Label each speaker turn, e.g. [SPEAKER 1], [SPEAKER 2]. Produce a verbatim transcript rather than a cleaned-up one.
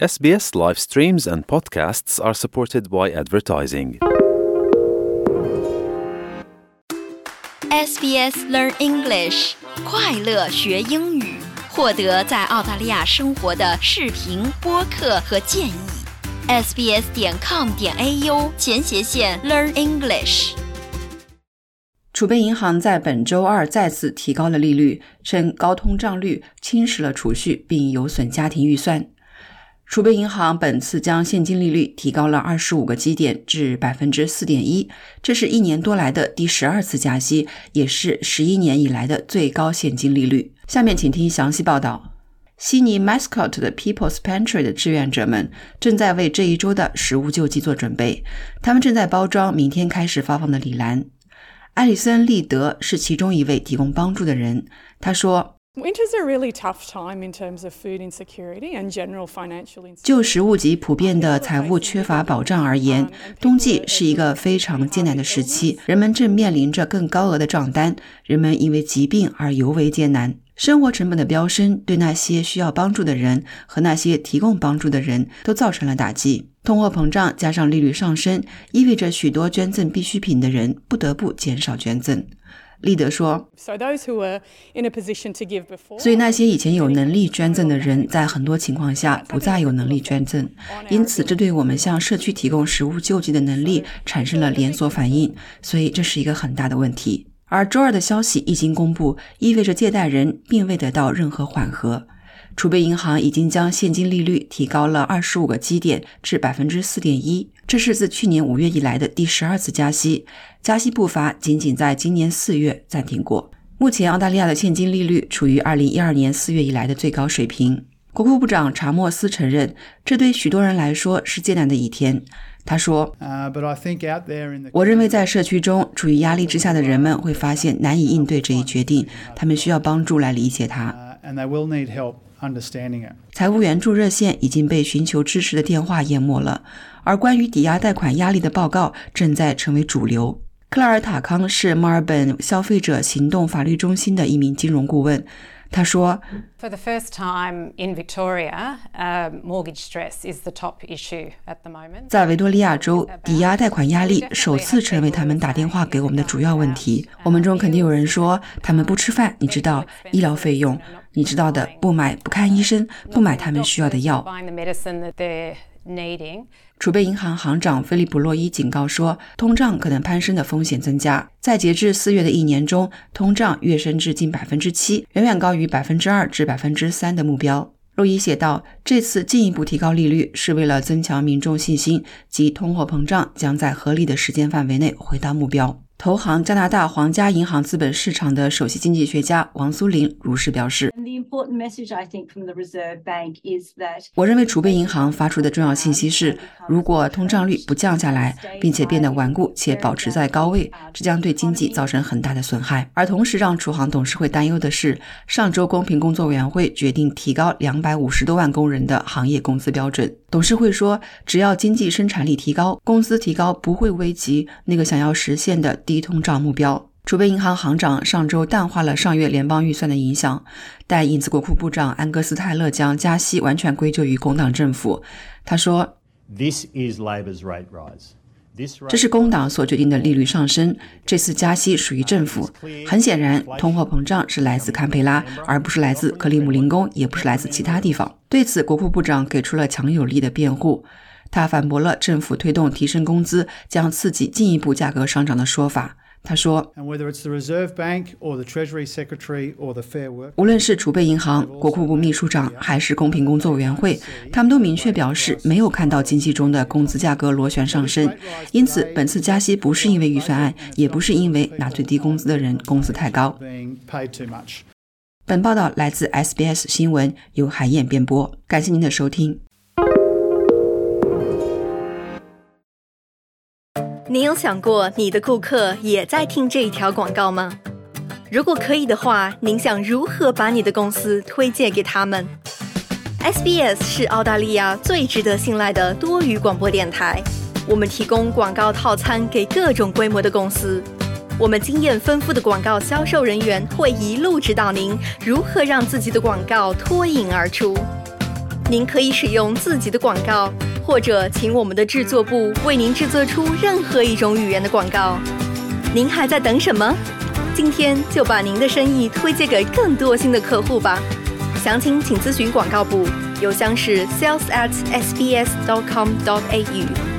[SPEAKER 1] S B S live streams and podcasts are supported by advertising.
[SPEAKER 2] S B S Learn English 快乐学英语，获得在澳大利亚生活的视频、播客和建议。sbs 点 com 点 au 前斜线 Learn English。
[SPEAKER 3] 储备银行在本周二再次提高了利率，称高通胀率侵蚀了储蓄并有损家庭预算。储备银行本次将现金利率提高了二十五个基点至 百分之四点一， 这是一年多来的第十二次加息，也是十一年以来的最高现金利率。下面请听详细报道。悉尼 Mascot 的 People's Pantry 的志愿者们正在为这一周的食物救济做准备，他们正在包装明天开始发放的礼篮。艾里森·利德是其中一位提供帮助的人，他说
[SPEAKER 4] Winter's a really tough time in terms of food insecurity and general financial insecurity.
[SPEAKER 3] 就食物及普遍的财务缺乏保障而言，冬季是一个非常艰难的时期，人们正面临着更高额的账单，人们因为疾病而尤为艰难。生活成本的飙升对那些需要帮助的人和那些提供帮助的人都造成了打击。通货膨胀加上利率上升，意味着许多捐赠必需品的人不得不减少捐赠。利德说，所以那些以前有能力捐赠的人在很多情况下不再有能力捐赠，因此这对我们向社区提供食物救济的能力产生了连锁反应，所以这是一个很大的问题。而周二的消息一经公布，意味着借贷人并未得到任何缓和。储备银行已经将现金利率提高了二十五个基点至 百分之四点一， 这是自去年五月以来的第十二次加息，加息步伐仅仅在今年四月暂停过。目前澳大利亚的现金利率处于二零一二年四月以来的最高水平。国库部长查莫斯承认，这对许多人来说是艰难的一天。他说、uh, but I think out there in the... 我认为在社区中处于压力之下的人们会发现难以应对这一决定，他们需要帮助来理解它。
[SPEAKER 5] Uh, and they will need help understanding it.
[SPEAKER 3] 财务援助热线已经被寻求支持的电话淹没了，而关于抵押贷款压力的报告正在成为主流。克拉尔塔康是墨尔本消费者行动法律中心的一名金融顾问，他说
[SPEAKER 6] For the first time in Victoria, uh, mortgage stress is the top issue at the moment.
[SPEAKER 3] 在维多利亚州，抵押贷款压力首次成为他们打电话给我们的主要问题。我们中肯定有人说他们不吃饭，你知道，医疗费用，你知道的，不买不看医生，不买他们需要的药。储备银行行长菲利普洛伊警告说，通胀可能攀升的风险增加。在截至四月的一年中，通胀跃升至近 百分之七， 远远高于 百分之二 至 百分之三 的目标。洛伊写道，这次进一步提高利率是为了增强民众信心，及通货膨胀将在合理的时间范围内回到目标。投行加拿大皇家银行资本市场的首席经济学家王苏林如是表示，我认为储备银行发出的重要信息是，如果通胀率不降下来，并且变得顽固且保持在高位，这将对经济造成很大的损害。而同时让储行董事会担忧的是，上周公平工作委员会决定提高两百五十多万工人的行业工资标准。董事会说，只要经济生产力提高，工资提高不会危及那个想要实现的低通胀目标。储备银行行长上周淡化了上月联邦预算的影响，但因此国库部长安格斯泰勒将加息完全归咎于工党政府。他说
[SPEAKER 7] This is Labor's rate rise.
[SPEAKER 3] 这是工党所决定的利率上升，这次加息属于政府。很显然，通货膨胀是来自堪培拉，而不是来自克里姆林宫，也不是来自其他地方。对此，国库部长给出了强有力的辩护。他反驳了政府推动提升工资将刺激进一步价格上涨的说法。他说，无论是储备银行、国库部秘书长还是公平工作委员会，他们都明确表示没有看到经济中的工资价格螺旋上升，因此本次加息不是因为预算案，也不是因为拿最低工资的人工资太高。本报道来自 S B S 新闻，由海燕编播，感谢您的收听。
[SPEAKER 2] 你有想过你的顾客也在听这一条广告吗？如果可以的话，您想如何把你的公司推荐给他们？ S B S 是澳大利亚最值得信赖的多语广播电台，我们提供广告套餐给各种规模的公司。我们经验丰富的广告销售人员会一路指导您如何让自己的广告脱颖而出。 您可以使用自己的广告，或者请我们的制作部为您制作出任何一种语言的广告。您还在等什么？今天就把您的生意推荐给更多新的客户吧。详情请咨询广告部，邮箱是 sales at s b s dot com dot a u。